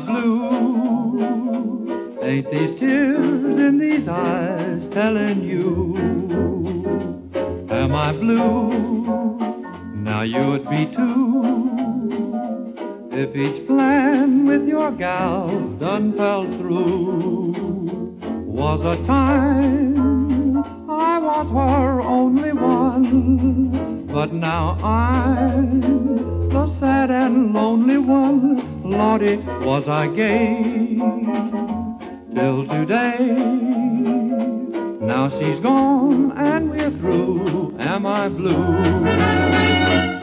blue? Ain't these tears in these eyes telling you? Am I blue? Now you'd be too. If each plan with your gal done fell through. Was a time I was her only one, but now I'm the sad and lonely one. Lordy, was I gay till today. Now she's gone and we're through. Am I blue?